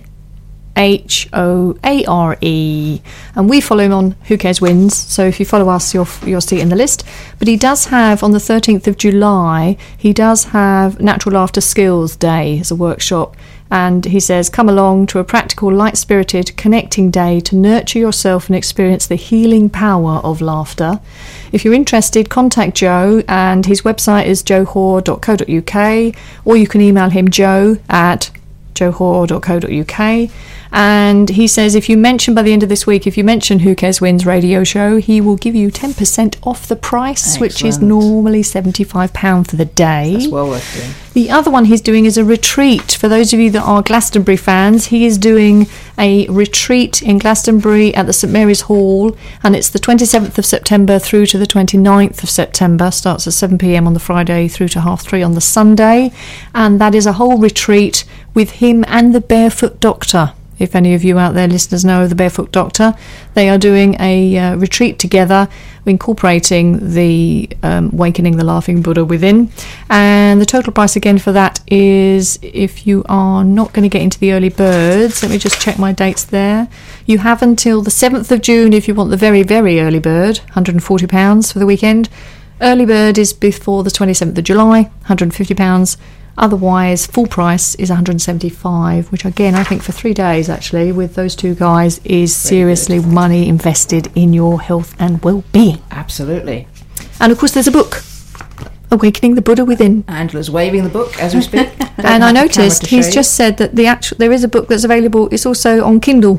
H O A R E, and we follow him on Who Cares Wins, so if you follow us you'll, you'll see it in the list. But he does have, on the thirteenth of July, he does have Natural Laughter Skills Day as a workshop, and he says, come along to a practical, light-spirited, connecting day to nurture yourself and experience the healing power of laughter. If you're interested, contact Joe, and his website is joe hoare dot co dot uk, or you can email him joe at joe hoare dot co dot uk. And he says if you mention by the end of this week, if you mention Who Cares Wins radio show, he will give you ten percent off the price. Excellent. Which is normally seventy-five pounds for the day. That's well worth doing. The other one he's doing is a retreat. For those of you that are Glastonbury fans, he is doing a retreat in Glastonbury at the St Mary's Hall, and it's the twenty-seventh of September through to the twenty-ninth of September. Starts at seven p.m. on the Friday through to half three on the Sunday, and that is a whole retreat with him and the Barefoot Doctor. If any of you out there listeners know of the Barefoot Doctor, they are doing a uh, retreat together, incorporating the um, Awakening the Laughing Buddha within. And the total price again for that is, if you are not going to get into the early birds, let me just check my dates there. You have until the seventh of June if you want the very, very early bird, one hundred forty pounds for the weekend. Early bird is before the twenty-seventh of July, one hundred fifty pounds. Otherwise, full price is one hundred seventy-five, which again, I think for three days actually, with those two guys, is seriously money invested in your health and well-being. Absolutely. And of course, there's a book, Awakening the Buddha Within. Angela's waving the book as we speak. And I noticed he's just said that the actual there is a book that's available. It's also on Kindle,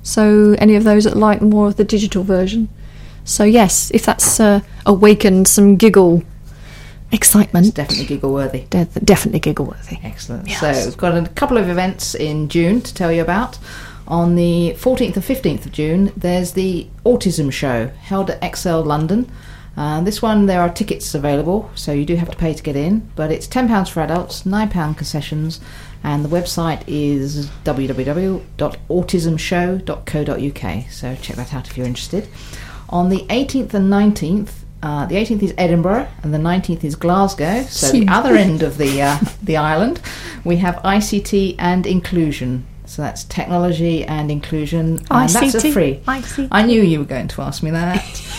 so any of those that like more of the digital version. So yes, if that's uh, awakened some giggle excitement. It's definitely giggle worthy. De- definitely giggle worthy. Excellent. Yes. So we've got a couple of events in June to tell you about. On the fourteenth and fifteenth of June, there's the Autism Show held at X L London. Uh, this one, there are tickets available, so you do have to pay to get in, but it's ten pounds for adults, nine pounds concessions, and the website is w w w dot autism show dot co dot uk, so check that out if you're interested. On the eighteenth and nineteenth, uh, the eighteenth is Edinburgh, and the nineteenth is Glasgow, so the other end of the uh, the island, we have I C T and inclusion. So that's technology and inclusion, and I C T, that's a free. I C T. I knew you were going to ask me that.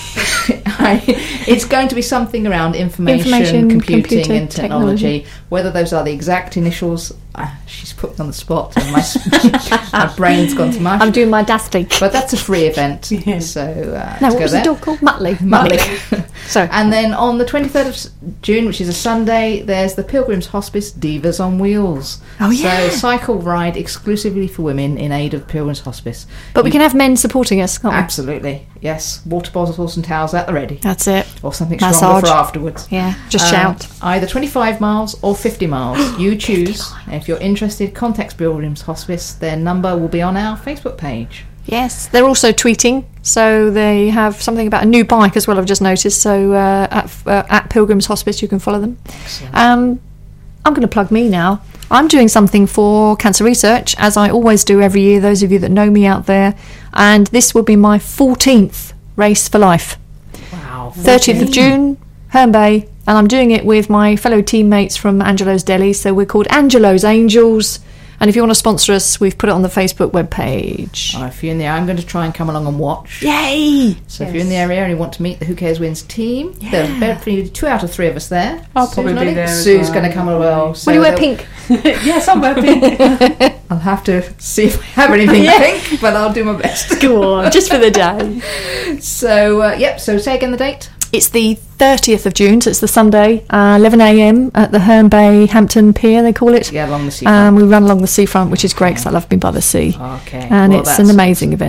I, it's going to be something around information, information computing, computer, and technology. technology. Whether those are the exact initials, uh, she's put me on the spot, and my, my brain's gone to mush. I'm doing my dastly. But that's a free event. Yeah. So uh, No, to what go was there. the dog called? Muttley. Muttley. So, And then on the twenty-third of June, which is a Sunday, there's the Pilgrims Hospice Divas on Wheels. Oh, yeah. So cycle ride exclusively for women in aid of Pilgrims Hospice. but we can have men supporting us, can't we? Absolutely, yes. Water bottles and towels at the ready. That's it. Or something Massage. stronger for afterwards. Yeah, just Um, shout. Either twenty-five miles or fifty miles. You choose. If you're interested, contact Pilgrims Hospice. Their number will be on our Facebook page. Yes, they're also tweeting, so they have something about a new bike as well, I've just noticed. So uh, at, uh, at Pilgrims Hospice, you can follow them. Um, I'm going to plug me now. I'm doing something for cancer research, as I always do every year, those of you that know me out there. And this will be my fourteenth Race for Life. Wow. thirtieth of June, Herne Bay, and I'm doing it with my fellow teammates from Angelo's Deli, so we're called Angelo's Angels. And if you want to sponsor us, we've put it on the Facebook webpage. Oh, if you're in the area, I'm going to try and come along and watch. Yay! So if you're in the area and you want to meet the Who Cares Wins team, there's definitely two out of three of us there. I'll Sue's probably not be in. there as Sue's well. going to come as well. So Will you wear they'll- pink? Yes, I'm happy. I'll have to see if I have anything Yeah. pink, but I'll do my best. Go on, just for the day. So, uh, yep, so say again the date. It's the thirtieth of June, so it's the Sunday, uh, eleven a m at the Herne Bay Hampton Pier, they call it. Yeah, along the seafront. Um, we run along the seafront, which is great because I love being by the sea. Okay. And well, it's that's- an amazing event.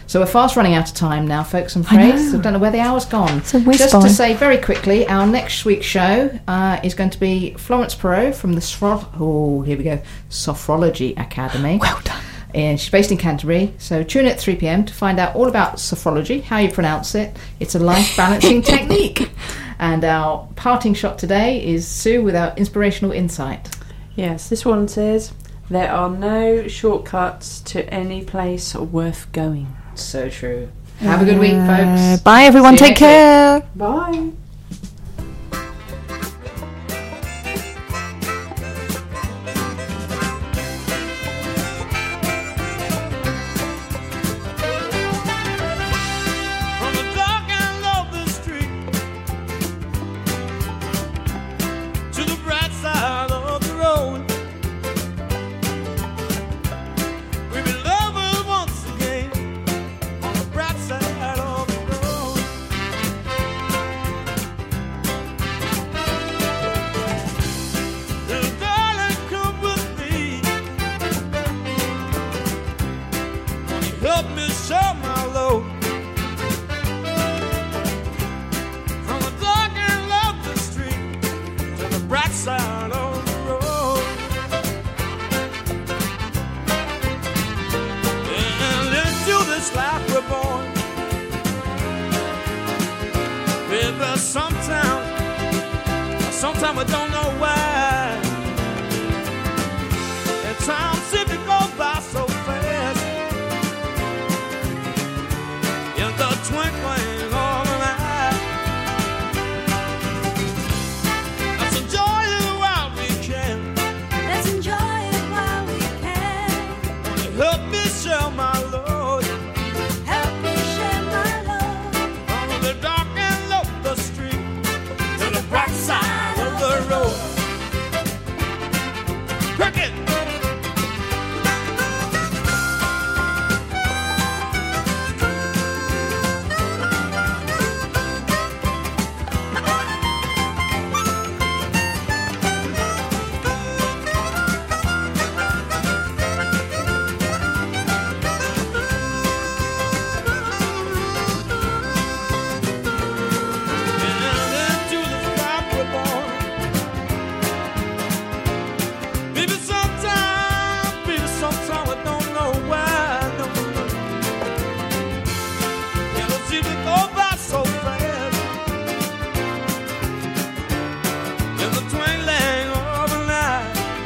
So we're fast running out of time now, folks, I'm afraid. So I don't know where the hour's gone. It's a whiz Just by. to say very quickly, our next week's show uh, is going to be Florence Perot from the Sophro- oh, here we go, Sophrology Academy. Well done. And she's based in Canterbury, so tune in at three p.m. to find out all about sophrology, how you pronounce it. It's a life balancing technique. And our parting shot today is Sue with our inspirational insight. Yes, this one says, there are no shortcuts to any place worth going. So true. Have a good week, Uh, folks. bye, everyone. See you Take next week. care. Bye. From the dark end of the street to the bright side of the road, we've been lovers once again on the bright side of the road. Little darling, come with me. Won't you help me share my load? From the dark end of the street to the bright side of the road. And into this life we're born. Baby, sometimes, sometimes we don't know why. And time simply goes by so fast. In the twinkling of an eye. Let's enjoy it while we can. Let's enjoy